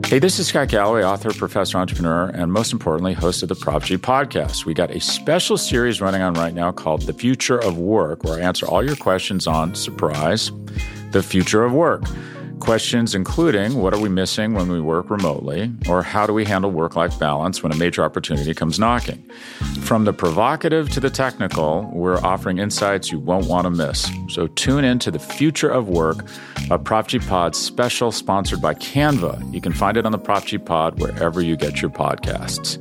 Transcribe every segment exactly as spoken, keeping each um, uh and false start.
Hey, this is Scott Galloway, author, professor, entrepreneur, and most importantly, host of the Prop G podcast. We got a special series running on right now called The Future of Work, where I answer all your questions on, surprise, the future of work. Questions including, what are we missing when we work remotely? Or how do we handle work-life balance when a major opportunity comes knocking? From the provocative to the technical, we're offering insights you won't want to miss. So tune in to The Future of Work, a Prop G Pod special sponsored by Canva. You can find it on the Prop G Pod wherever you get your podcasts.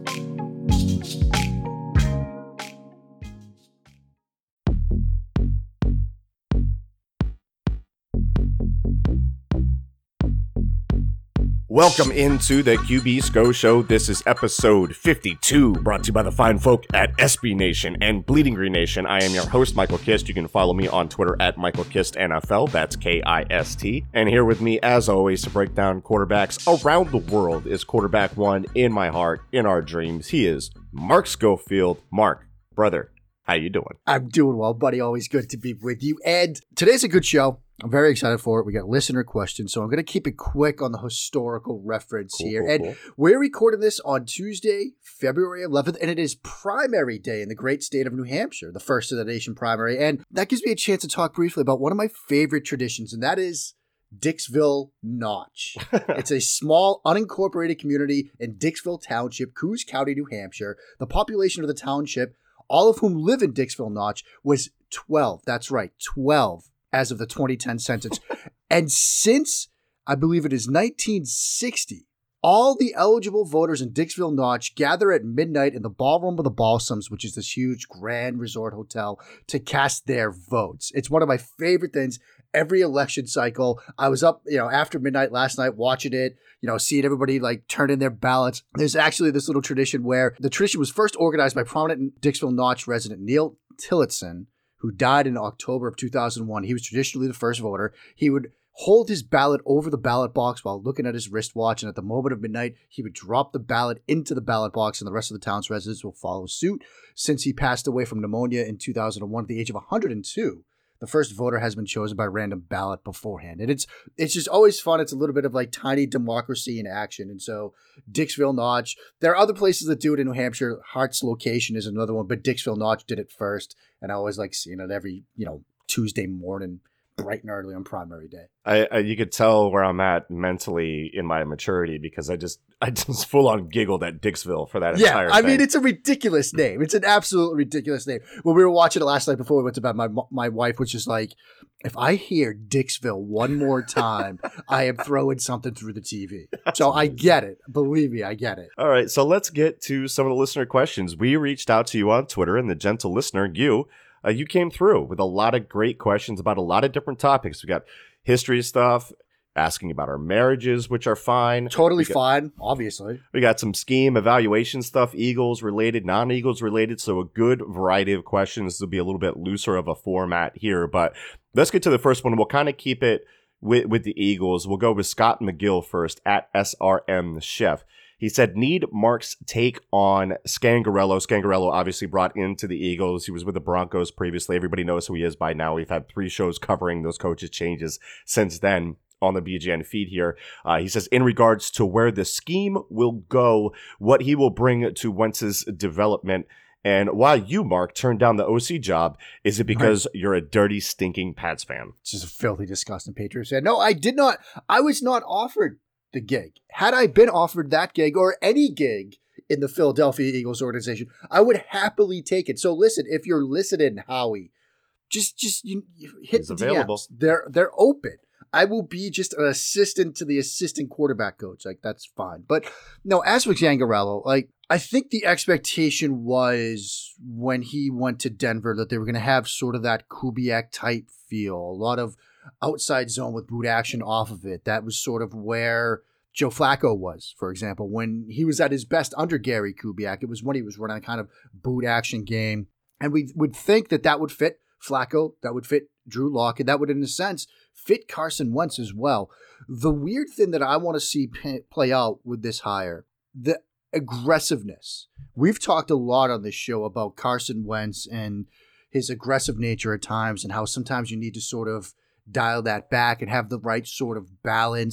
Welcome into the Q B Sco Show. This is episode fifty-two, brought to you by the fine folk at S B Nation and Bleeding Green Nation. I am your host, Michael Kist. You can follow me on Twitter at Michael Kist N F L. That's K I S T. And here with me, as always, to break down quarterbacks around the world is quarterback one in my heart, in our dreams. He is Mark Schofield. Mark, brother, how you doing? I'm doing well, buddy. Always good to be with you. And today's a good show. I'm very excited for it. We got listener questions, so I'm going to keep it quick on the historical reference Cool, here. cool, and cool. We're recording this on Tuesday, February eleventh, and it is primary day in the great state of New Hampshire, the first of the nation primary. And that gives me a chance to talk briefly about one of my favorite traditions, and that is Dixville Notch. It's a small, unincorporated community in Dixville Township, Coos County, New Hampshire. The population of the township, all of whom live in Dixville Notch, was twelve. That's right, twelve. As of the twenty ten census. And since, I believe it is nineteen sixty, all the eligible voters in Dixville Notch gather at midnight in the Ballroom of the Balsams, which is this huge grand resort hotel, to cast their votes. It's one of my favorite things every election cycle. I was up, you know, after midnight last night watching it, you know, seeing everybody like turn in their ballots. There's actually this little tradition where the tradition was first organized by prominent Dixville Notch resident Neil Tillotson, who died in October of two thousand one. He was traditionally the first voter. He would hold his ballot over the ballot box while looking at his wristwatch, and at the moment of midnight, he would drop the ballot into the ballot box, and the rest of the town's residents will follow suit. Since he passed away from pneumonia in two thousand one at the age of one hundred two, the first voter has been chosen by random ballot beforehand. And it's it's just always fun. It's a little bit of like tiny democracy in action. And so Dixville Notch, there are other places that do it in New Hampshire. Hart's Location is another one, but Dixville Notch did it first. And I always like seeing it every, you know, Tuesday morning, bright and early on primary day. I, I you could tell where I'm at mentally in my maturity because I just I just full on giggled at Dixville for that Yeah, entire I thing. mean, it's a ridiculous name. It's an absolutely ridiculous name. When we were watching it last night before we went to bed, my my wife was just like, if I hear Dixville one more time, I am throwing something through the T V. So I get it. Believe me, I get it. All right, so let's get to some of the listener questions. We reached out to you on Twitter, and the gentle listener, you, uh, you came through with a lot of great questions about a lot of different topics. We got history stuff, asking about our marriages, which are fine. Totally we got, fine, obviously. We got some scheme evaluation stuff, Eagles related, non-Eagles related, so a good variety of questions. This will be a little bit looser of a format here, but let's get to the first one. We'll kind of keep it with, with the Eagles. We'll go with Scott McGill first at S R M the Chef. He said, need Mark's take on Scangarello. Scangarello obviously brought into the Eagles. He was with the Broncos previously. Everybody knows who he is by now. We've had three shows covering those coaches' changes since then on the B G N feed here. Uh, he says, in regards to where the scheme will go, what he will bring to Wentz's development, and why you, Mark, turned down the O C job, is it because right. you're a dirty, stinking Pats fan? It's just a filthy, disgusting Patriots fan. No, I did not. I was not offered the gig. Had I been offered that gig or any gig in the Philadelphia Eagles organization, I would happily take it. So listen, if you're listening, Howie, just just you, you hit He's the available. D Ms. They're they're open. I will be just an assistant to the assistant quarterback coach. Like, that's fine. But no, as with Scangarello, like, I think the expectation was when he went to Denver that they were going to have sort of that Kubiak type feel, a lot of outside zone with boot action off of it. That was sort of where Joe Flacco was, for example, when he was at his best under Gary Kubiak. It was when he was running a kind of boot action game. And we would think that that would fit Flacco, that would fit Drew Lock, and that would, in a sense, fit Carson Wentz as well. The weird thing that I want to see p- play out with this hire, the aggressiveness. We've talked a lot on this show about Carson Wentz and his aggressive nature at times and how sometimes you need to sort of dial that back and have the right sort of balance.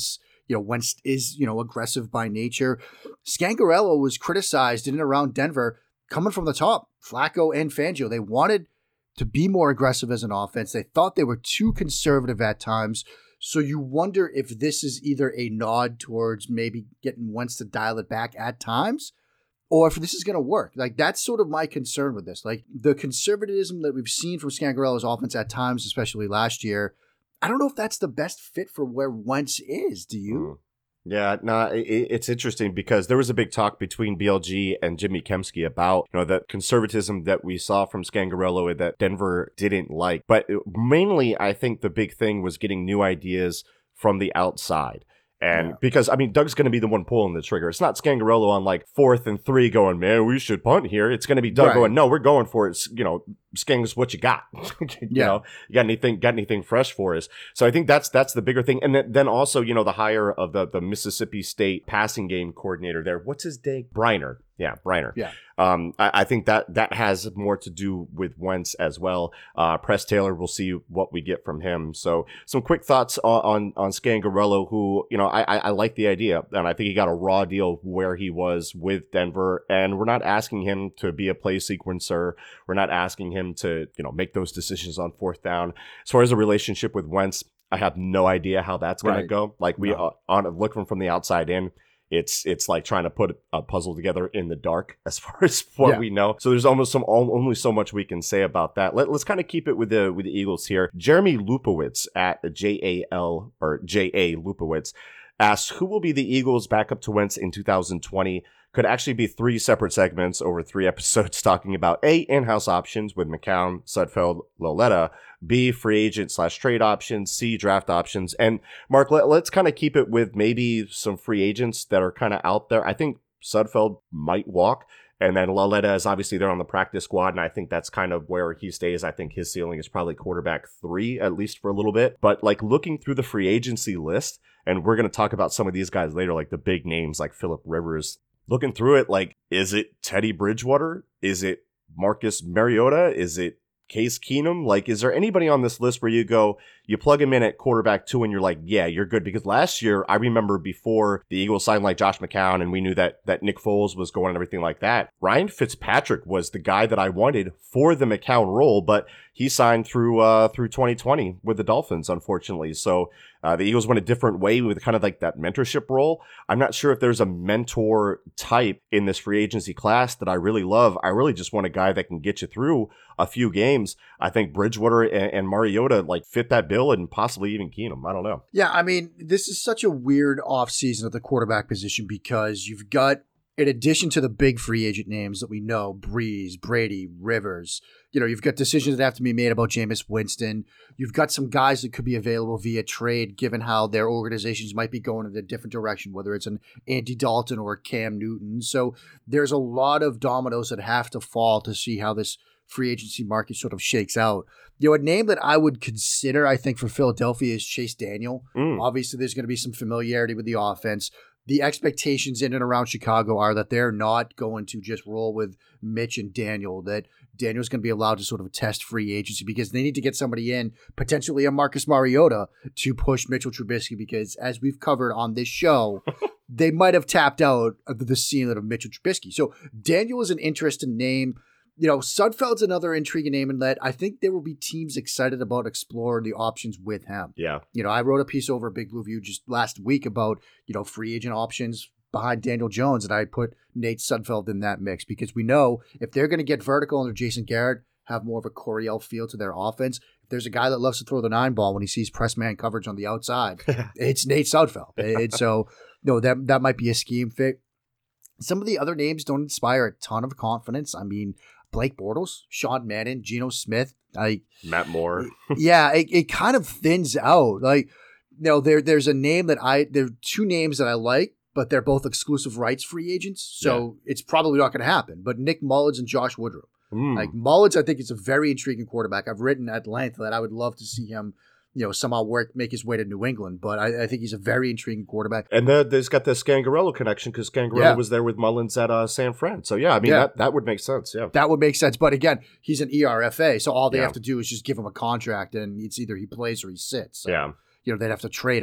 You know, Wentz is, you know, aggressive by nature. Scangarello was criticized in and around Denver coming from the top. Flacco and Fangio, they wanted to be more aggressive as an offense. They thought they were too conservative at times. So you wonder if this is either a nod towards maybe getting Wentz to dial it back at times, or if this is going to work. Like, that's sort of my concern with this. Like, the conservatism that we've seen from Scangarello's offense at times, especially last year, I don't know if that's the best fit for where Wentz is. Do you? Mm. Yeah, no, nah, it, it's interesting because there was a big talk between B L G and Jimmy Kempski about, you know, that conservatism that we saw from Scangarello and that Denver didn't like. But it, mainly, I think the big thing was getting new ideas from the outside. And yeah. because, I mean, Doug's going to be the one pulling the trigger. It's not Scangarello on like fourth and three going, man, we should punt here. It's going to be Doug right. going, no, we're going for it. You know, Skang's what you got. you yeah. know, you got anything, got anything fresh for us? So I think that's that's the bigger thing. And then, then also, you know, the hire of the, the Mississippi State passing game coordinator there. What's his name? Briner. Yeah, Briner. Yeah. Um, I, I think that that has more to do with Wentz as well. Uh, Press Taylor, we'll see what we get from him. So some quick thoughts on on, on Scangarello, who, you know, I, I I like the idea, and I think he got a raw deal where he was with Denver, and we're not asking him to be a play sequencer. We're not asking him to, you know, make those decisions on fourth down. As far as a relationship with Wentz, I have no idea how that's going right. to go. Like we no. uh, on looking from the outside in. It's it's like trying to put a puzzle together in the dark as far as what yeah. we know. So there's almost some only so much we can say about that. Let, let's kind of keep it with the with the Eagles here. Jeremy Lupowitz at J A L or J A Lupowitz asks, who will be the Eagles' backup to Wentz in two thousand twenty? Could actually be three separate segments over three episodes talking about A, in-house options with McCown, Sudfeld, Lauletta, B, free agent slash trade options, C, draft options. And Mark, let, let's kind of keep it with maybe some free agents that are kind of out there. I think Sudfeld might walk. And then Lauletta is obviously there on the practice squad, and I think that's kind of where he stays. I think his ceiling is probably quarterback three, at least for a little bit. But like looking through the free agency list, and we're going to talk about some of these guys later, like the big names like Phillip Rivers. Looking through it, like, is it Teddy Bridgewater? Is it Marcus Mariota? Is it Case Keenum? Like, is there anybody on this list where you go, you plug him in at quarterback two and you're like, yeah, you're good? Because last year, I remember before the Eagles signed like Josh McCown and we knew that that Nick Foles was going and everything like that, Ryan Fitzpatrick was the guy that I wanted for the McCown role, but he signed through uh, through twenty twenty with the Dolphins, unfortunately. So uh, the Eagles went a different way with kind of like that mentorship role. I'm not sure if there's a mentor type in this free agency class that I really love. I really just want a guy that can get you through a few games. I think Bridgewater and, and Mariota like fit that bill, and possibly even Keenum. I don't know. Yeah, I mean, this is such a weird offseason at the quarterback position because you've got, in addition to the big free agent names that we know, Breeze, Brady, Rivers, you know, you've got decisions that have to be made about Jameis Winston. You've got some guys that could be available via trade, given how their organizations might be going in a different direction, whether it's an Andy Dalton or Cam Newton. So there's a lot of dominoes that have to fall to see how this free agency market sort of shakes out. You know, a name that I would consider, I think, for Philadelphia is Chase Daniel. Mm. Obviously, there's going to be some familiarity with the offense. The expectations in and around Chicago are that they're not going to just roll with Mitch and Daniel, that Daniel's going to be allowed to sort of test free agency because they need to get somebody in, potentially a Marcus Mariota, to push Mitchell Trubisky because, as we've covered on this show, they might have tapped out of the ceiling of Mitchell Trubisky. So Daniel is an interesting name. You know, Sudfeld's another intriguing name in that I think there will be teams excited about exploring the options with him. Yeah. You know, I wrote a piece over at Big Blue View just last week about, you know, free agent options behind Daniel Jones, and I put Nate Sudfeld in that mix because we know if they're going to get vertical under Jason Garrett, have more of a Coryell feel to their offense, if there's a guy that loves to throw the nine ball when he sees press man coverage on the outside, it's Nate Sudfeld. And so, you know, that, that might be a scheme fit. Some of the other names don't inspire a ton of confidence. I mean, Blake Bortles, Sean Madden, Geno Smith, I Matt Moore. yeah, it, it kind of thins out. Like, you know, there there's a name that I there are two names that I like, but they're both exclusive rights free agents, so yeah. it's probably not going to happen. But Nick Mullins and Josh Woodruff. Mm. Like Mullins, I think is a very intriguing quarterback. I've written at length that I would love to see him, you know, somehow work, make his way to New England. But I, I think he's a very intriguing quarterback. And the, there's got the Scangarello connection because Scangarello yeah. was there with Mullins at uh, San Fran. So, yeah, I mean, yeah. that, that would make sense. Yeah, that would make sense. But again, he's an E R F A. So all they yeah. have to do is just give him a contract and it's either he plays or he sits. So, yeah. you know, they'd have to trade him.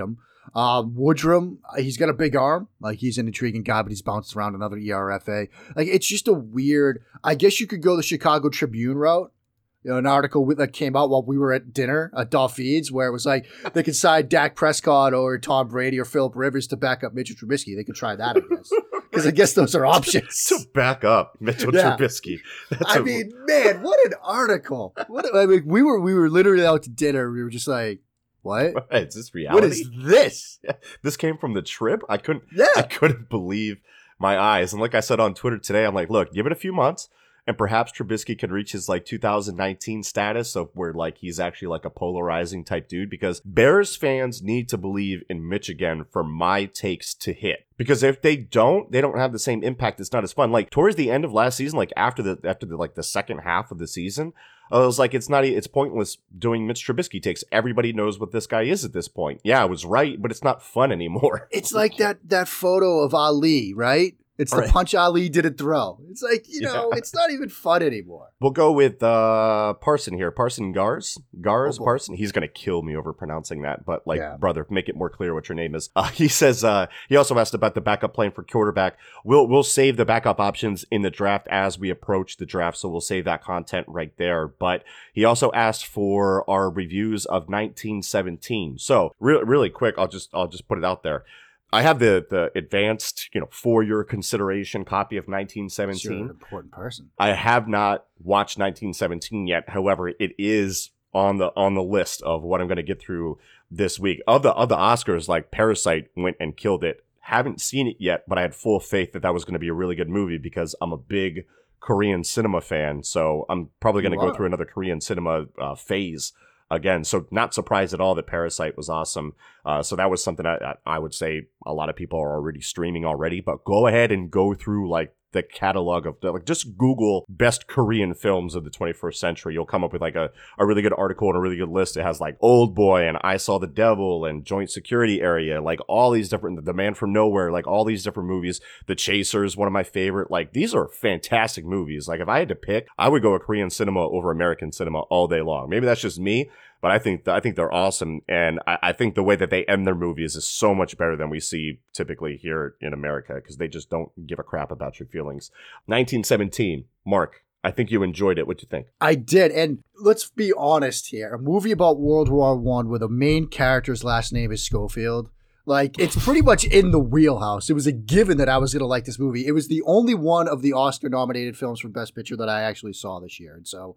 Um, Woodrum, he's got a big arm. Like, he's an intriguing guy, but he's bounced around another E R F A. Like, it's just a weird, I guess you could go the Chicago Tribune route. You know, an article that came out while we were at dinner at Dolph Feeds where it was like they could sign Dak Prescott or Tom Brady or Phillip Rivers to back up Mitchell Trubisky. They could try that, I guess. Because I guess those are options. To back up Mitchell yeah. Trubisky. That's I a... mean, man, what an article. What I mean, we were we were literally out to dinner. We were just like, what? What? Is this reality? What is this? Yeah. This came from the Trib? I couldn't yeah. I couldn't believe my eyes. And like I said on Twitter today, I'm like, look, give it a few months. And perhaps Trubisky could reach his like two thousand nineteen status of where like he's actually like a polarizing type dude, because Bears fans need to believe in Mitch again for my takes to hit. Because if they don't, they don't have the same impact. It's not as fun. Like towards the end of last season, like after the after the like the second half of the season, I was like, it's not it's pointless doing Mitch Trubisky takes. Everybody knows what this guy is at this point. Yeah, I was right, but it's not fun anymore. It's like that that photo of Ali, right? It's the right. punch Ali didn't throw. It's like, you know, yeah. it's not even fun anymore. We'll go with uh, Parson here. Parson Gars. Gars oh, Parson. He's going to kill me over pronouncing that. But, like, yeah. brother, make it more clear what your name is. Uh, he says, uh, he also asked about the backup plan for quarterback. We'll, we'll save the backup options in the draft as we approach the draft. So we'll save that content right there. But he also asked for our reviews of nineteen seventeen. So, re- really quick, I'll just I'll just put it out there. I have the the advanced, you know, for your consideration copy of nineteen seventeen. You're an important person. I have not watched nineteen seventeen yet. However, it is on the on the list of what I'm going to get through this week. Of the of the Oscars, like Parasite went and killed it. Haven't seen it yet, but I had full faith that that was going to be a really good movie because I'm a big Korean cinema fan. So I'm probably going to go through another Korean cinema uh, phase again. So not surprised at all that Parasite was awesome. Uh, so that was something I, I would say a lot of people are already streaming already, but go ahead and go through like the catalog of the, like just Google best Korean films of the twenty-first century. You'll come up with like a, a really good article and a really good list. It has like Old Boy and I Saw the Devil and Joint Security Area, like all these different, The Man from Nowhere, like all these different movies. The Chasers, one of my favorite. Like these are fantastic movies. Like if I had to pick, I would go a Korean cinema over American cinema all day long. Maybe that's just me, but I think I think they're awesome, and I, I think the way that they end their movies is so much better than we see typically here in America because they just don't give a crap about your feelings. nineteen seventeen, Mark, I think you enjoyed it. What do you think? I did, and let's be honest here. A movie about World War One where the main character's last name is Schofield. Like, it's pretty much in the wheelhouse. It was a given that I was going to like this movie. It was the only one of the Oscar-nominated films for Best Picture that I actually saw this year, and so,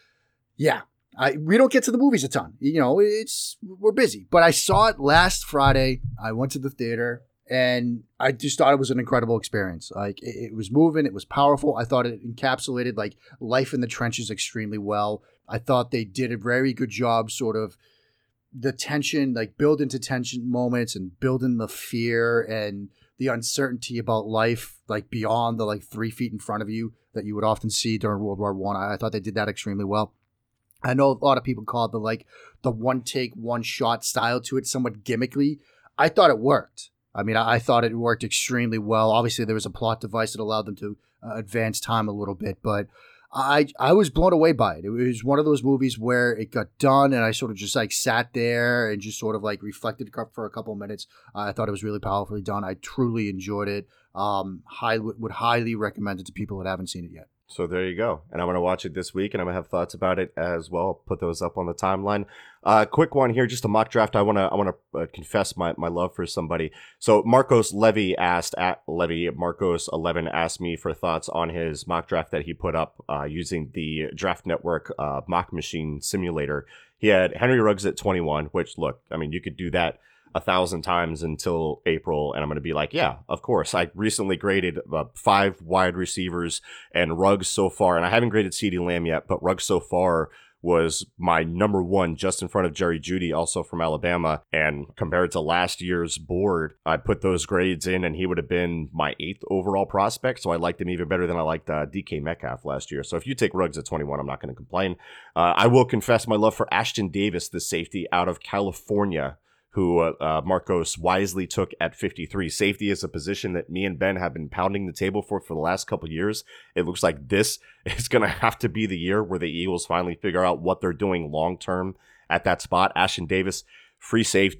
yeah. I, we don't get to the movies a ton. You know, it's we're busy. But I saw it last Friday. I went to the theater, and I just thought it was an incredible experience. Like, it, it was moving. It was powerful. I thought it encapsulated, like, life in the trenches extremely well. I thought they did a very good job sort of the tension, like, build into tension moments and building the fear and the uncertainty about life, like, beyond the, like, three feet in front of you that you would often see during World War One. I, I thought they did that extremely well. I know a lot of people call it the like the one take, one shot style to it, somewhat gimmickly. I thought it worked. I mean, I, I thought it worked extremely well. Obviously, there was a plot device that allowed them to uh, advance time a little bit, but I I was blown away by it. It was one of those movies where it got done, and I sort of just like sat there and just sort of like reflected for a couple of minutes. Uh, I thought it was really powerfully done. I truly enjoyed it. Um, high, would highly recommend it to people that haven't seen it yet. So there you go. And I'm going to watch it this week, and I'm going to have thoughts about it as well. I'll put those up on the timeline. Uh, quick one here, just a mock draft. I want to I want to uh, confess my, my love for somebody. So Marcos Levy asked, at Levy, Marcos eleven asked me for thoughts on his mock draft that he put up uh, using the Draft Network uh, mock machine simulator. He had Henry Ruggs at twenty-one, which, look, I mean, you could do that a thousand times until April, and I'm going to be like, yeah, of course. I recently graded uh, five wide receivers, and Ruggs so far, and I haven't graded CeeDee Lamb yet, but Ruggs so far was my number one just in front of Jerry Jeudy, also from Alabama, and compared to last year's board, I put those grades in, and he would have been my eighth overall prospect, so I liked him even better than I liked uh, D K Metcalf last year. So if you take Ruggs at twenty-one, I'm not going to complain. Uh, I will confess my love for Ashton Davis, the safety out of California, who uh, uh, Marcos wisely took at fifty-three. Safety is a position that me and Ben have been pounding the table for for the last couple of years. It looks like this is going to have to be the year where the Eagles finally figure out what they're doing long-term at that spot. Ashton Davis, free safety,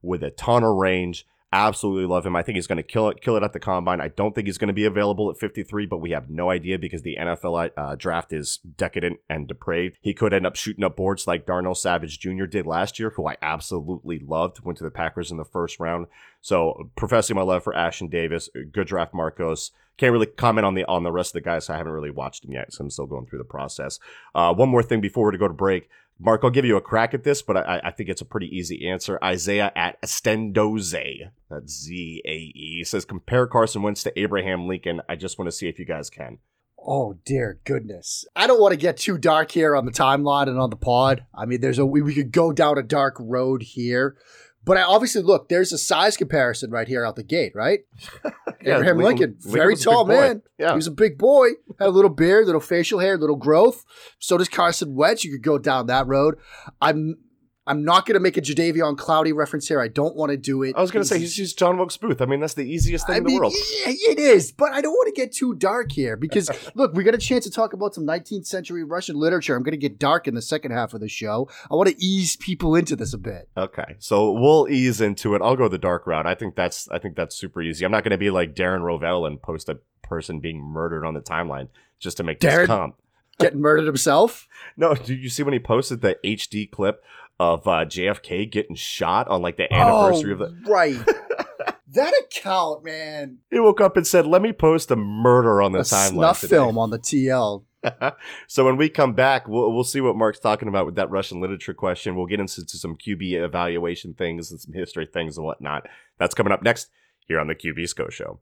with a ton of range. Absolutely love him. I think he's going to kill it, kill it at the combine. I don't think he's going to be available at fifty-three, but we have no idea because the N F L uh, draft is decadent and depraved. He could end up shooting up boards like Darnell Savage Junior did last year, who I absolutely loved. Went to the Packers in the first round. So, professing my love for Ashton Davis, good draft, Marcos. Can't really comment on the on the rest of the guys. So I haven't really watched them yet, so I'm still going through the process. Uh, one more thing before we go to break. Mark, I'll give you a crack at this, but I, I think it's a pretty easy answer. Isaiah at Estendoze, that's Z A E, says, compare Carson Wentz to Abraham Lincoln. I just want to see if you guys can. Oh, dear goodness. I don't want to get too dark here on the timeline and on the pod. I mean, there's a we, we could go down a dark road here. But I obviously, look, there's a size comparison right here out the gate, right? yeah, Abraham Lincoln, Lincoln very Lincoln tall man. Yeah. He was a big boy. Had a little beard, little facial hair, little growth. So does Carson Wentz. You could go down that road. I'm I'm not going to make a Jadeveon Clowney reference here. I don't want to do it. I was going to say, he's just John Wilkes Booth. I mean, that's the easiest thing I in mean, the world. Yeah, it is, but I don't want to get too dark here because, look, we got a chance to talk about some nineteenth century Russian literature. I'm going to get dark in the second half of the show. I want to ease people into this a bit. Okay, so we'll ease into it. I'll go the dark route. I think that's I think that's super easy. I'm not going to be like Darren Rovell and post a person being murdered on the timeline just to make Darren this comp. Getting murdered himself? No, did you see when he posted the H D clip of uh, J F K getting shot on like the anniversary oh, of the right. That account, man. He woke up and said, "Let me post a murder on the a timeline snuff today." film on the T L. So when we come back, we'll we'll see what Mark's talking about with that Russian literature question. We'll get into some Q B evaluation things and some history things and whatnot. That's coming up next here on the Q B Sco Show.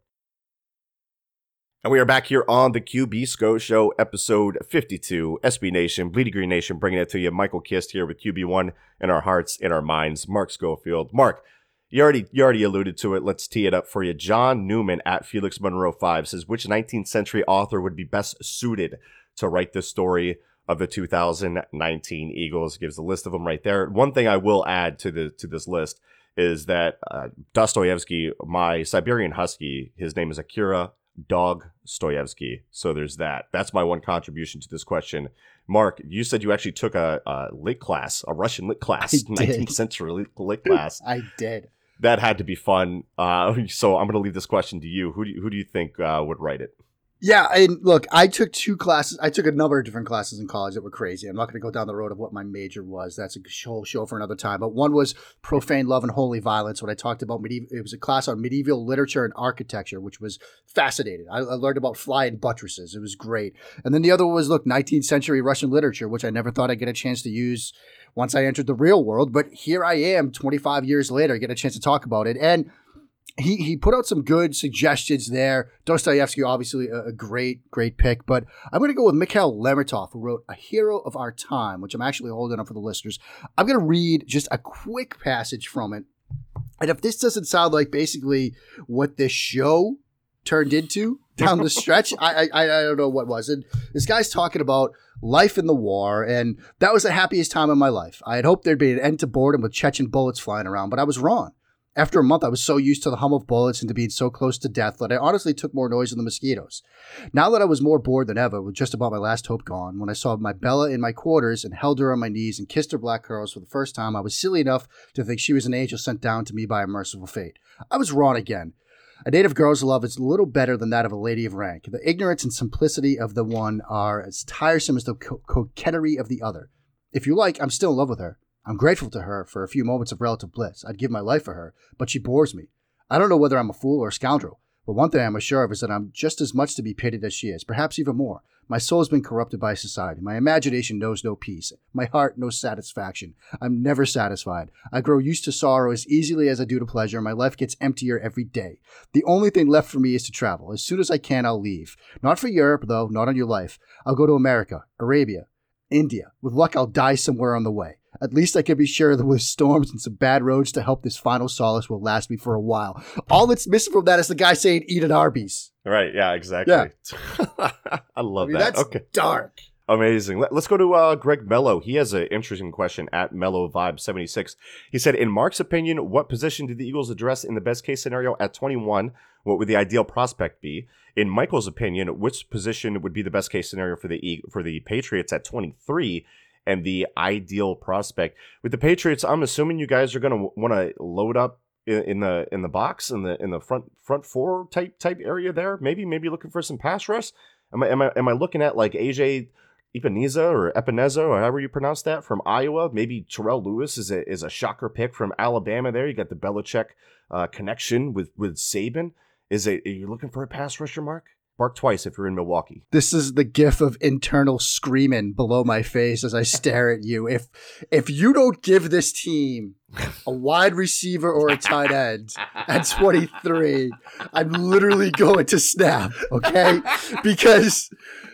And we are back here on the Q B Sco Show, episode fifty-two, S B Nation, Bleeding Green Nation, bringing it to you. Michael Kist here with Q B one in our hearts, in our minds. Mark Schofield. Mark, you already you already alluded to it. Let's tee it up for you. John Newman at Felix Monroe five says, which nineteenth century author would be best suited to write the story of the two thousand nineteen Eagles? Gives a list of them right there. One thing I will add to the to this list is that uh, Dostoevsky, my Siberian Husky, his name is Akira Dog Stoyevsky. So there's that. That's my one contribution to this question. Mark, you said you actually took a, a lit class, a Russian lit class, nineteenth century lit, lit class. I did. That had to be fun. Uh, so I'm going to leave this question to you. Who do you, who do you think uh, would write it? Yeah, and look, I took two classes. I took a number of different classes in college that were crazy. I'm not going to go down the road of what my major was. That's a whole show for another time. But one was Profane Love and Holy Violence, when I talked about medieval. It was a class on medieval literature and architecture, which was fascinating. I, I learned about flying buttresses. It was great. And then the other one was, look, nineteenth century Russian literature, which I never thought I'd get a chance to use once I entered the real world. But here I am, twenty-five years later, get a chance to talk about it. And He he put out some good suggestions there. Dostoevsky, obviously a, a great, great pick. But I'm going to go with Mikhail Lermontov, who wrote A Hero of Our Time, which I'm actually holding up for the listeners. I'm going to read just a quick passage from it. And if this doesn't sound like basically what this show turned into down the stretch, I, I I don't know what was. And this guy's talking about life in the war, and that was the happiest time of my life. I had hoped there'd be an end to boredom with Chechen bullets flying around, but I was wrong. After a month, I was so used to the hum of bullets and to being so close to death that I honestly took more noise than the mosquitoes. Now that I was more bored than ever, with just about my last hope gone, when I saw my Bella in my quarters and held her on my knees and kissed her black curls for the first time, I was silly enough to think she was an angel sent down to me by a merciful fate. I was wrong again. A native girl's love is little better than that of a lady of rank. The ignorance and simplicity of the one are as tiresome as the co- coquetry of the other. If you like, I'm still in love with her. I'm grateful to her for a few moments of relative bliss. I'd give my life for her, but she bores me. I don't know whether I'm a fool or a scoundrel, but one thing I'm assured of is that I'm just as much to be pitied as she is, perhaps even more. My soul has been corrupted by society. My imagination knows no peace. My heart no satisfaction. I'm never satisfied. I grow used to sorrow as easily as I do to pleasure. My life gets emptier every day. The only thing left for me is to travel. As soon as I can, I'll leave. Not for Europe, though, not on your life. I'll go to America, Arabia, India. With luck, I'll die somewhere on the way. At least I can be sure that with storms and some bad roads to help, this final solace will last me for a while. All that's missing from that is the guy saying, eat at Arby's. Right, yeah, exactly. Yeah. I love I mean, that. That's okay. dark. Amazing. Let, let's go to uh, Greg Mello. He has an interesting question at Mellow Vibe seventy-six. He said, in Mark's opinion, what position did the Eagles address in the best case scenario at twenty-one? What would the ideal prospect be? In Michael's opinion, which position would be the best case scenario for the for the Patriots at twenty-three? and the ideal prospect. With the Patriots, I'm assuming you guys are going to want to load up in, in the in the box in the in the front front four type type area there. Maybe maybe looking for some pass rush. Am I am I am I looking at like A J Epineza or Epineza or however you pronounce that from Iowa? Maybe Terrell Lewis is a is a shocker pick from Alabama. There you got the Belichick uh, connection with with Saban. Is it? Are you looking for a pass rusher, Mark? Bark twice if you're in Milwaukee. This is the gif of internal screaming below my face as I stare at you. If if you don't give this team a wide receiver or a tight end at twenty-three, I'm literally going to snap, okay? Because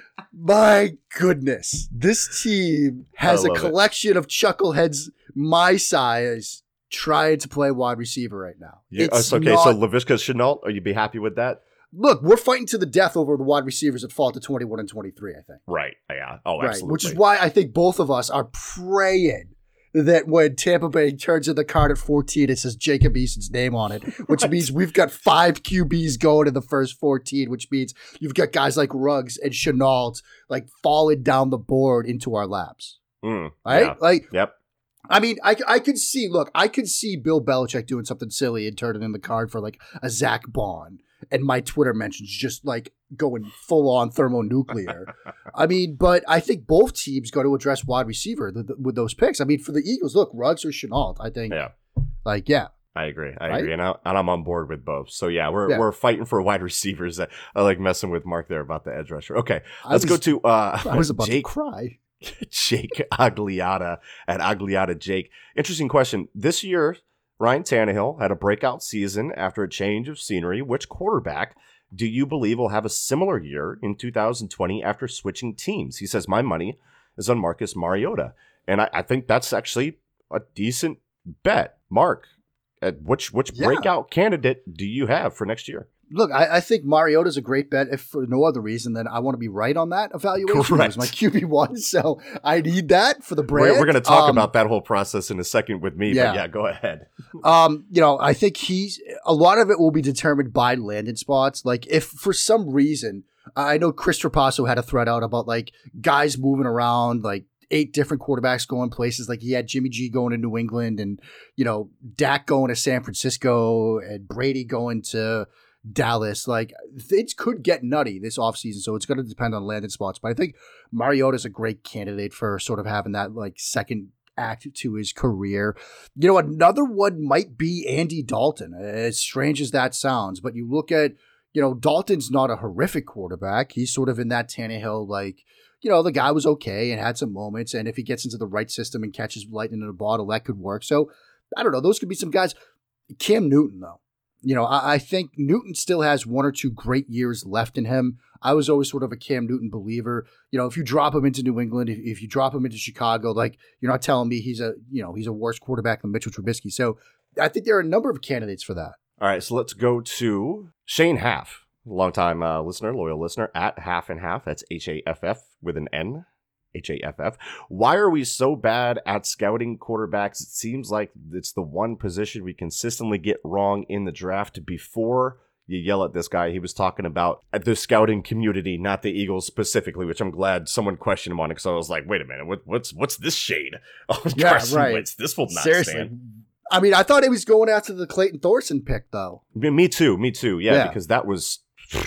my goodness, this team has a collection it. of chuckleheads my size trying to play wide receiver right now. Yeah, it's okay, not, so Laviska Shenault, are you be happy with that? Look, we're fighting to the death over the wide receivers that fall to twenty-one and twenty-three, I think. Right. Yeah. Oh, right. absolutely. Which is why I think both of us are praying that when Tampa Bay turns in the card at fourteen, it says Jacob Eason's name on it, which right. means we've got five Q Bs going in the first fourteen, which means you've got guys like Ruggs and Shenault like falling down the board into our laps. Mm, right? Yeah. Like, yep. I mean, I, I could see, look, I could see Bill Belichick doing something silly and turning in the card for like a Zach Bond. And my Twitter mentions just like going full on thermonuclear. I mean, but I think both teams go to address wide receiver th- th- with those picks. I mean, for the Eagles, look, Ruggs or Shenault, I think. Yeah. Like, yeah. I agree. I right? agree. And, I, and I'm on board with both. So, yeah, we're yeah. we're fighting for wide receivers. I, I like messing with Mark there about the edge rusher. Okay, let's was, go to uh, I was about Jake, to cry. Jake Agliata at Agliata Jake. Interesting question. This year, Ryan Tannehill had a breakout season after a change of scenery. Which quarterback do you believe will have a similar year in two thousand twenty after switching teams? He says, my money is on Marcus Mariota. And I, I think that's actually a decent bet. Mark, at which which yeah. breakout candidate do you have for next year? Look, I, I think Mariota's a great bet if for no other reason than I want to be right on that evaluation. Correct. He was my Q B one, so I need that for the brand. We're, we're going to talk um, about that whole process in a second with me, yeah. but yeah, go ahead. Um, you know, I think he's a lot of it will be determined by landing spots. Like if for some reason, I know Chris Trapasso had a thread out about like guys moving around, like eight different quarterbacks going places. Like he had Jimmy G going to New England and, you know, Dak going to San Francisco and Brady going to Dallas. Like things could get nutty this offseason, so it's going to depend on landing spots. But I think Mariota's a great candidate for sort of having that like second act to his career. You know, another one might be Andy Dalton, as strange as that sounds. But you look at, you know, Dalton's not a horrific quarterback. He's sort of in that Tannehill, like, you know, the guy was okay and had some moments. And if he gets into the right system and catches lightning in a bottle, that could work. So I don't know. Those could be some guys. Cam Newton, though. You know, I, I think Newton still has one or two great years left in him. I was always sort of a Cam Newton believer. You know, if you drop him into New England, if, if you drop him into Chicago, like you're not telling me he's a, you know, he's a worse quarterback than Mitchell Trubisky. So I think there are a number of candidates for that. All right, so let's go to Shane Haff, longtime uh, listener, loyal listener, at Half and Half. That's H A F F with an N. H A F F. Why are we so bad at scouting quarterbacks? It seems like it's the one position we consistently get wrong in the draft. Before you yell at this guy, he was talking about the scouting community, not the Eagles specifically, which I'm glad someone questioned him on it, because I was like, wait a minute, what, what's what's this shade? Oh, yeah, Carson right. Wentz. This will not Seriously. stand. I mean, I thought he was going after the Clayton Thorson pick, though. Me too, me too. Yeah, yeah. because that was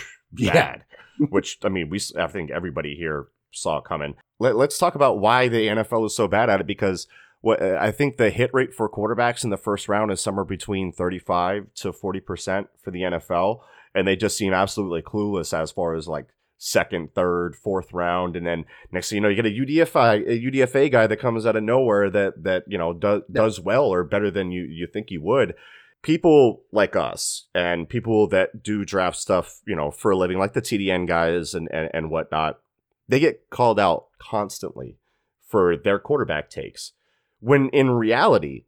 bad. Which, I mean, we I think everybody here saw coming. Let, let's talk about why the N F L is so bad at it, because what I think the hit rate for quarterbacks in the first round is somewhere between thirty-five to forty percent for the N F L, and they just seem absolutely clueless as far as like second, third, fourth round, and then next thing you know, you get a U D F A a U D F A guy that comes out of nowhere that that you know does does well or better than you you think he would. People like us and people that do draft stuff, you know, for a living, like the T D N guys and and, and whatnot, they get called out constantly for their quarterback takes. When in reality,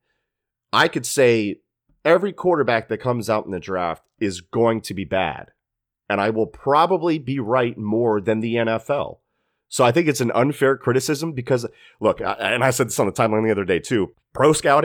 I could say every quarterback that comes out in the draft is going to be bad. And I will probably be right more than the N F L. So I think it's an unfair criticism because, look, and I said this on the timeline the other day too, pro scouting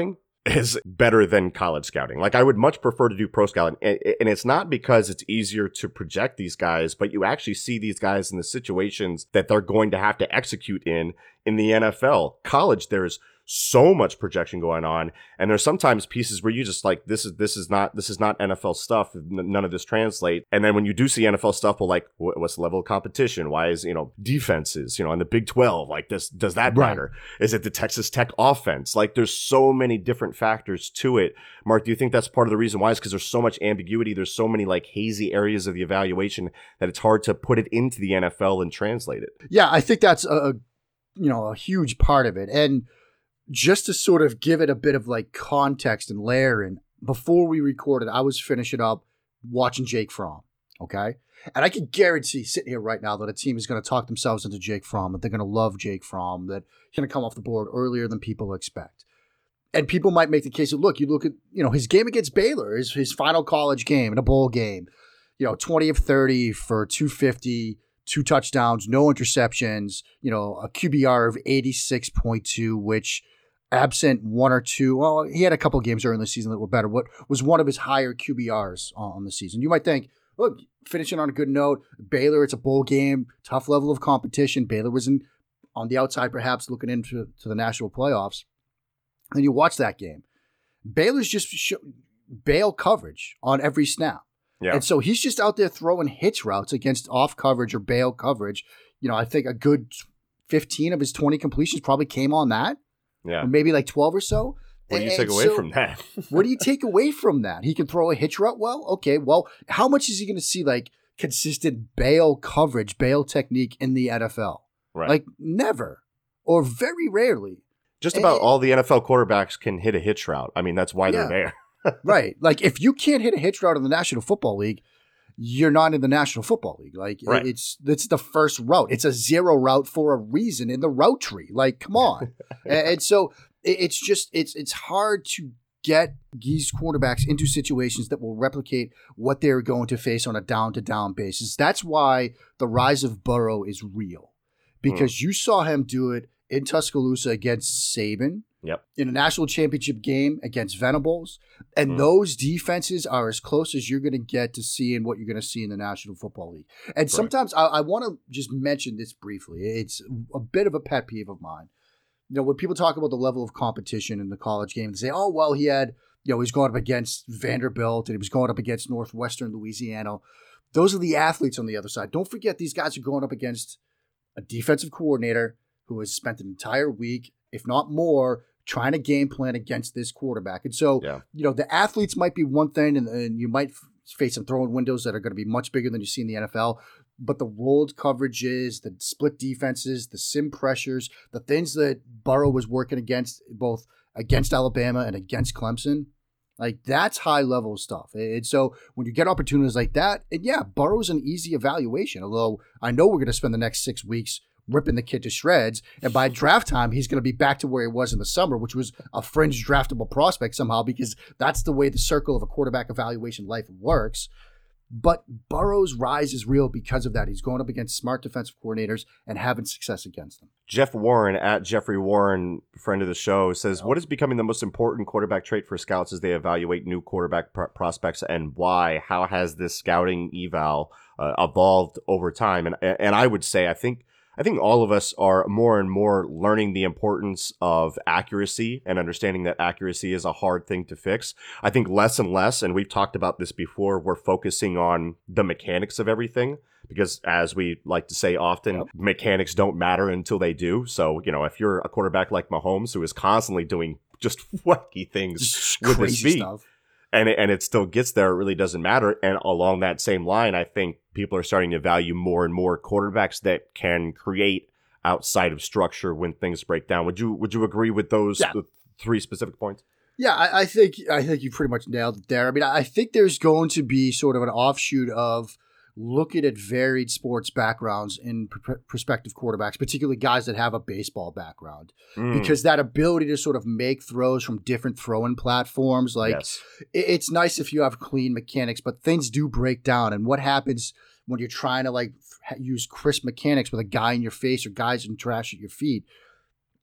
is better than college scouting. Like, I would much prefer to do pro scouting. And, and it's not because it's easier to project these guys, but you actually see these guys in the situations that they're going to have to execute in in the N F L. College, there's so much projection going on, and there's sometimes pieces where you just like, this is this is not this is not N F L stuff. None of this translate. And then when you do see N F L stuff, well, like, what's the level of competition? Why is, you know, defenses, you know, in the Big twelve, like, this does that Right. matter? Is it the Texas Tech offense? Like, there's so many different factors to it. Mark, do you think that's part of the reason why? Is because there's so much ambiguity. There's so many like hazy areas of the evaluation that it's hard to put it into the N F L and translate it. Yeah, I think that's a you know a huge part of it. And just to sort of give it a bit of like context and layering, before we recorded, I was finishing up watching Jake Fromm, okay? And I can guarantee sitting here right now that a team is going to talk themselves into Jake Fromm, that they're going to love Jake Fromm, that he's going to come off the board earlier than people expect. And people might make the case that, look, you look at, you know, his game against Baylor, his, his final college game in a bowl game, you know, twenty of thirty for two fifty, two touchdowns, no interceptions, you know, a Q B R of eighty-six point two, which absent one or two, well, he had a couple of games early in the season that were better. What was one of his higher Q B Rs on the season? You might think, look, finishing on a good note. Baylor, it's a bowl game, tough level of competition. Baylor was in, on the outside, perhaps looking into to the national playoffs. And you watch that game. Baylor's just sh- bail coverage on every snap. Yeah. And so he's just out there throwing hitch routes against off coverage or bail coverage. You know, I think a good fifteen of his twenty completions probably came on that. Yeah. Or maybe like twelve or so. What do you And take away so, from that? what do you take away from that? He can throw a hitch route well? Okay, well, how much is he going to see like consistent bail coverage, bail technique in the N F L? Right. Like never or very rarely. Just about and, all the N F L quarterbacks can hit a hitch route. I mean, that's why Yeah. they're there. Right. Like if you can't hit a hitch route in the National Football League, you're not in the National Football League. Like Right. it's it's the first route. It's a zero route for a reason in the route tree. Like, come on. and, and so it, it's just it's it's hard to get these quarterbacks into situations that will replicate what they're going to face on a down to down basis. That's why the rise of Burrow is real. Because mm. you saw him do it in Tuscaloosa against Saban. Yep. In a national championship game against Venables. And Mm. those defenses are as close as you're going to get to seeing what you're going to see in the National Football League. And Right. sometimes I, I want to just mention this briefly. It's a bit of a pet peeve of mine. You know, when people talk about the level of competition in the college game, they say, oh, well, he had, you know, he's going up against Vanderbilt and he was going up against Northwestern Louisiana. Those are the athletes on the other side. Don't forget these guys are going up against a defensive coordinator who has spent an entire week, if not more, trying to game plan against this quarterback. And so, Yeah. you know, the athletes might be one thing, and, and you might f- face some throwing windows that are going to be much bigger than you see in the N F L. But the rolled coverages, the split defenses, the sim pressures, the things that Burrow was working against, both against Alabama and against Clemson, like that's high level stuff. And so when you get opportunities like that, and yeah, Burrow's an easy evaluation. Although I know we're going to spend the next six weeks ripping the kid to shreds. And by draft time, he's going to be back to where he was in the summer, which was a fringe draftable prospect somehow, because that's the way the circle of a quarterback evaluation life works. But Burrow's rise is real because of that. He's going up against smart defensive coordinators and having success against them. Jeff Warren, at Jeffrey Warren, friend of the show, says, what is becoming the most important quarterback trait for scouts as they evaluate new quarterback pr- prospects, and why? How has this scouting eval uh, evolved over time? And and I would say, I think I think all of us are more and more learning the importance of accuracy and understanding that accuracy is a hard thing to fix. I think less and less, and we've talked about this before, we're focusing on the mechanics of everything because, as we like to say often, yep. mechanics don't matter until they do. So, you know, if you're a quarterback like Mahomes, who is constantly doing just wacky things just with crazy his feet, stuff. And it, and it still gets there, it really doesn't matter. And along that same line, I think people are starting to value more and more quarterbacks that can create outside of structure when things break down. Would you would you agree with those Yeah. three specific points? Yeah, I, I think I think you pretty much nailed it there. I mean, I think there's going to be sort of an offshoot of looking at varied sports backgrounds in pr- prospective quarterbacks, particularly guys that have a baseball background, Mm. because that ability to sort of make throws from different throwing platforms, like Yes. it, it's nice if you have clean mechanics, but things do break down. And what happens when you're trying to like use crisp mechanics with a guy in your face or guys in trash at your feet?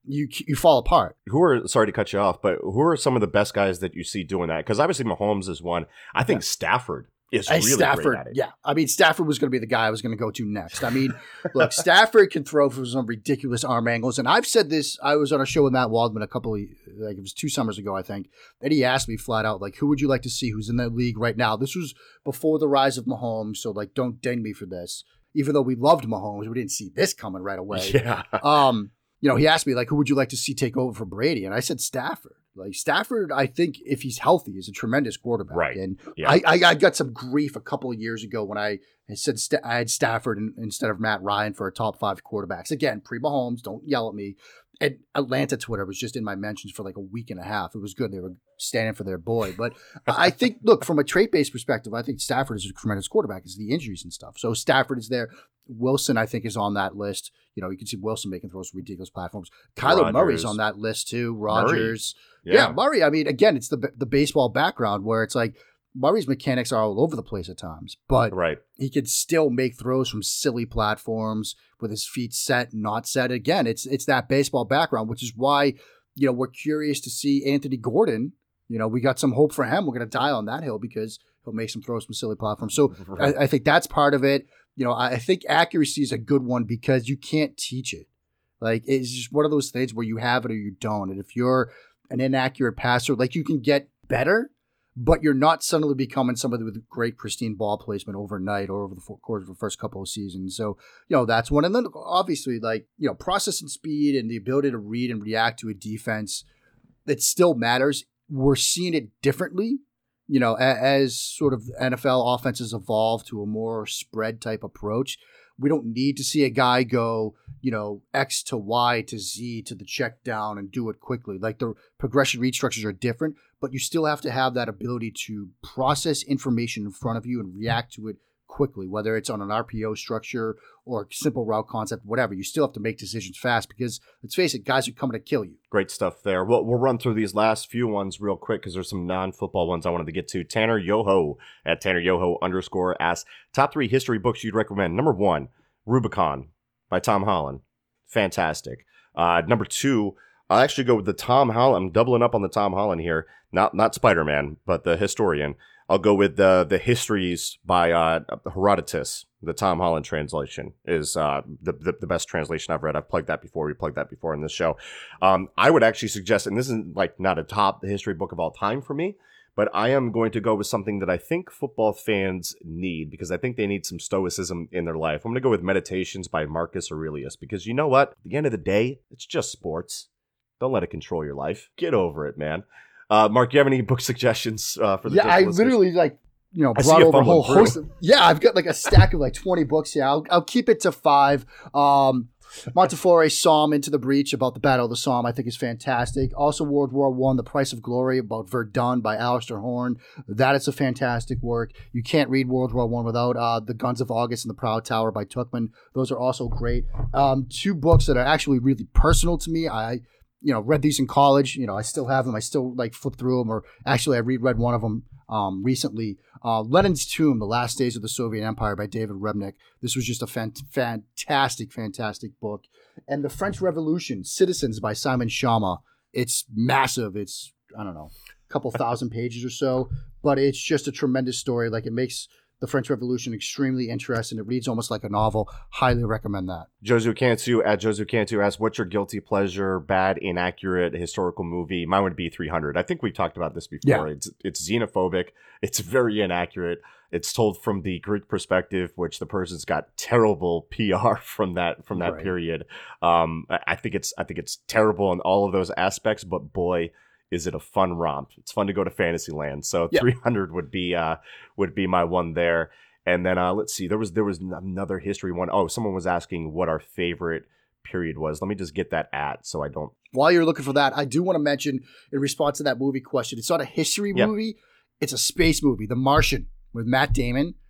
you you fall apart. Who are, sorry to cut you off, but who are some of the best guys that you see doing that? Because obviously Mahomes is one. I think yeah. Stafford is really Stafford, great at it. Yeah. I mean, Stafford was going to be the guy I was going to go to next. I mean, look, Stafford can throw for some ridiculous arm angles. And I've said this, I was on a show with Matt Waldman a couple of, like it was two summers ago, I think. And he asked me flat out, like, who would you like to see who's in the league right now? This was before the rise of Mahomes. So, like, don't ding me for this. Even though we loved Mahomes, we didn't see this coming right away. Yeah. Um, you know, he asked me, like, who would you like to see take over for Brady? And I said Stafford. Like, Stafford, I think, if he's healthy, is a tremendous quarterback. Right. And yeah. I, I, I got some grief a couple of years ago when I said St- I had Stafford in, instead of Matt Ryan for a top five quarterbacks. Again, pre-Mahomes, don't yell at me. And Atlanta Twitter was just in my mentions for like a week and a half. It was good. They were standing for their boy. But I think, look, from a trait-based perspective, I think Stafford is a tremendous quarterback. It's the injuries and stuff. So Stafford is there. Wilson, I think, is on that list. You know, you can see Wilson making throws from ridiculous platforms. Kyler Rogers. Murray's on that list too. Rogers. Murray. Yeah. yeah, Murray. I mean, again, it's the the baseball background where it's like Murray's mechanics are all over the place at times, but right. he could still make throws from silly platforms with his feet set, not set. Again, it's it's that baseball background, which is why, you know, we're curious to see Anthony Gordon. You know, we got some hope for him. We're going to die on that hill because he'll make some throws from silly platforms. So right. I, I think that's part of it. You know, I think accuracy is a good one because you can't teach it. Like, it's just one of those things where you have it or you don't. And if you're an inaccurate passer, like, you can get better, but you're not suddenly becoming somebody with great pristine ball placement overnight or over the course of the first couple of seasons. So, you know, that's one. And then obviously, like, you know, processing speed and the ability to read and react to a defense, that still matters. We're seeing it differently. You know, as sort of N F L offenses evolve to a more spread type approach, we don't need to see a guy go, you know, X to Y to Z to the check down and do it quickly. Like, the progression read structures are different, but you still have to have that ability to process information in front of you and react to it quickly, whether it's on an R P O structure or simple route concept, whatever. You still have to make decisions fast because, let's face it, guys are coming to kill you. Great stuff there. We'll, we'll run through these last few ones real quick because there's some non-football ones I wanted to get to. Tanner Yoho at Tanner Yoho underscore asks, top three history books you'd recommend. Number one, Rubicon by Tom Holland. Fantastic. Uh, number two, I'll actually go with the Tom Holland. I'm doubling up on the Tom Holland here. Not not Spider-Man, but the historian. I'll go with the the Histories by uh, Herodotus. The Tom Holland translation is uh, the, the the best translation I've read. I've plugged that before. We plugged that before in this show. Um, I would actually suggest, and this isn't like not a top history book of all time for me, but I am going to go with something that I think football fans need because I think they need some stoicism in their life. I'm going to go with Meditations by Marcus Aurelius because you know what? At the end of the day, it's just sports. Don't let it control your life. Get over it, man. Uh, Mark, do you have any book suggestions uh, for the Yeah, I listeners? literally like you know brought over a whole through. host. Of, yeah, I've got like a stack of like twenty books here. I'll I'll keep it to five. Um, Montefiore's Psalm Into the Breach about the Battle of the Somme, I think, is fantastic. Also, World War One, The Price of Glory about Verdun by Alistair Horn. That is a fantastic work. You can't read World War One without uh, The Guns of August and The Proud Tower by Tuchman. Those are also great. Um, two books that are actually really personal to me. I you know read these in college. You know, I still have them. I still like flip through them. Or actually, I reread one of them um, recently. Uh, Lenin's Tomb, The Last Days of the Soviet Empire by David Rebnick. This was just a fan- fantastic, fantastic book. And The French Revolution, Citizens by Simon Schama. It's massive. It's, I don't know, a couple thousand pages or so, but it's just a tremendous story. Like, it makes the French Revolution extremely interesting. It reads almost like a novel. Highly recommend that. Josu Cantu at Josu Cantu asks, what's your guilty pleasure, bad, inaccurate historical movie? Mine would be three hundred. I think we talked about this before. Yeah. It's it's xenophobic. It's very inaccurate. It's told from the Greek perspective, which the person's got terrible P R from that from that right. period. Um, I think it's I think it's terrible in all of those aspects. But boy, is it a fun romp. It's fun to go to Fantasyland. So yeah. three hundred would be uh, would be my one there. And then uh, let's see, there was there was another history one. Oh, someone was asking what our favorite period was. Let me just get that at so I don't. While you're looking for that, I do want to mention in response to that movie question, it's not a history yep. movie. It's a space movie, The Martian, with Matt Damon.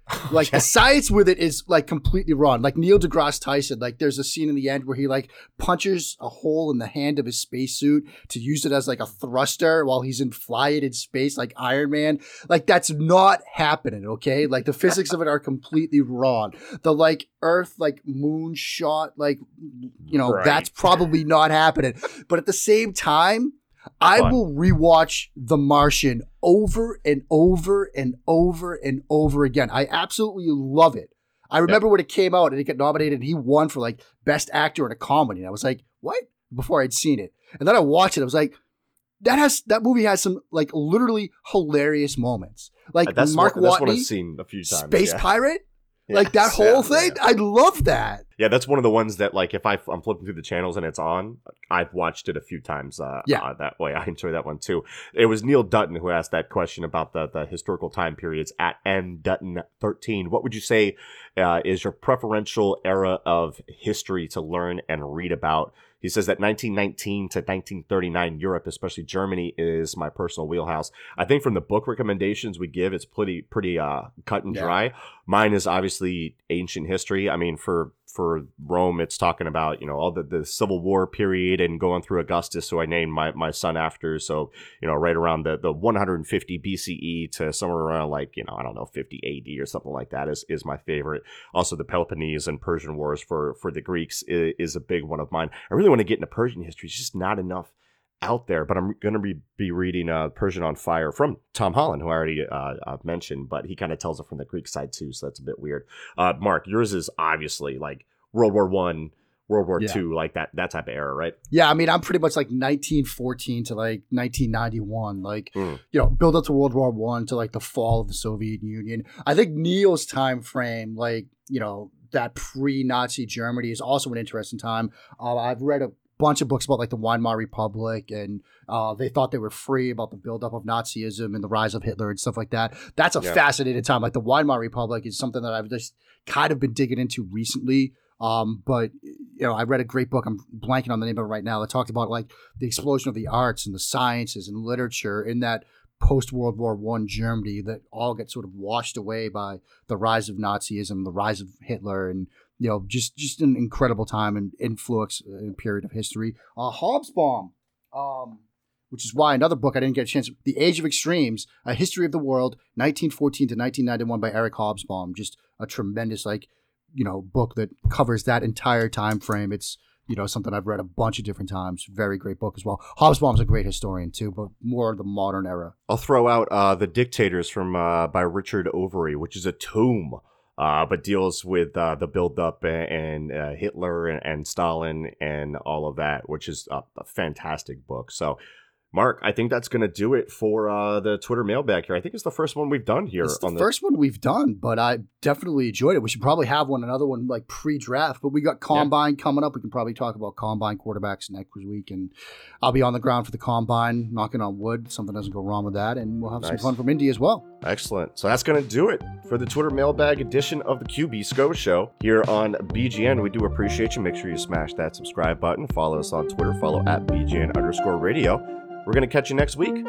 Like the science with it is like completely wrong. Like Neil deGrasse Tyson, like there's a scene in the end where he like punches a hole in the hand of his spacesuit to use it as like a thruster while he's in flying in space like Iron Man. Like that's not happening, okay? Like the physics of it are completely wrong. The like Earth like moon shot, like you know, Right. that's probably not happening. But at the same time, I Fun. will rewatch The Martian over and over and over and over again. I absolutely love it. I remember when it came out and it got nominated and he won for like best actor in a comedy. And I was like, what? Before I'd seen it. And then I watched it. I was like, that has that movie has some like literally hilarious moments. Like That's Mark one, that's one I've Watney, seen a few times. Space yeah. Pirate. Like that Yes, whole yeah, thing. yeah. I love that. Yeah, that's one of the ones that, like, if I, I'm flipping through the channels and it's on, I've watched it a few times uh, Yeah. uh, that way. I enjoy that one, too. It was Neil Dutton who asked that question about the, the historical time periods at N Dutton thirteen. What would you say uh, is your preferential era of history to learn and read about? He says that nineteen nineteen to nineteen thirty-nine Europe, especially Germany, is my personal wheelhouse. I think from the book recommendations we give, it's pretty pretty uh, cut and Yeah. dry. Mine is obviously ancient history. I mean, for for Rome, it's talking about, you know, all the, the Civil War period and going through Augustus, who I named my, my son after. So, you know, right around the, the one hundred fifty B C E to somewhere around like, you know, I don't know, fifty A D or something like that is, is my favorite. Also, the Peloponnese and Persian Wars for, for the Greeks is, is a big one of mine. I really want to get into Persian history. It's just not enough out there, but I'm going to be, be reading uh, Persian on Fire from Tom Holland, who I already uh, uh, mentioned, but he kind of tells it from the Greek side too, so that's a bit weird. Uh, Mark, yours is obviously like World War One, World War Yeah. Two, like that that type of era, right? Yeah, I mean, I'm pretty much like nineteen fourteen to like nineteen ninety-one, like Mm. you know, build up to World War One to like the fall of the Soviet Union. I think Neil's time frame, like you know, that pre-Nazi Germany is also an interesting time. Uh, I've read a bunch of books about like the Weimar Republic, and uh, they thought they were free about the buildup of Nazism and the rise of Hitler and stuff like that. That's a Yeah. fascinating time. Like the Weimar Republic is something that I've just kind of been digging into recently. Um, but you know, I read a great book. I'm blanking on the name of it right now. That talked about like the explosion of the arts and the sciences and literature in that post World War One Germany that all get sort of washed away by the rise of Nazism, the rise of Hitler, and you know, just just an incredible time and influence and period of history. Uh, Hobsbawm, um, which is why another book I didn't get a chance. The Age of Extremes: A History of the World, nineteen fourteen to nineteen ninety-one, by Eric Hobsbawm. Just a tremendous like. you know, book that covers that entire time frame. It's, you know, something I've read a bunch of different times. Very great book as well. Hobsbawm's a great historian too, but more the modern era. I'll throw out uh, The Dictators from uh, by Richard Overy, which is a tome, uh, but deals with uh, the buildup and, and uh, Hitler and, and Stalin and all of that, which is a, a fantastic book. So, Mark, I think that's going to do it for uh, the Twitter mailbag here. I think it's the first one we've done here. It's the on first one we've done, but I definitely enjoyed it. We should probably have one, another one like pre-draft, but we got Combine coming up. We can probably talk about Combine quarterbacks next week, and I'll be on the ground for the Combine, knocking on wood. Something doesn't go wrong with that, and we'll have some Nice. fun from Indy as well. Excellent. So that's going to do it for the Twitter mailbag edition of the Q B Sco Show here on B G N. We do appreciate you. Make sure you smash that subscribe button. Follow us on Twitter. Follow at B G N underscore radio. We're going to catch you next week.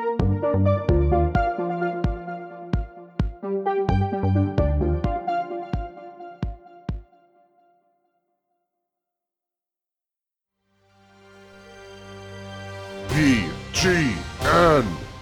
B G N.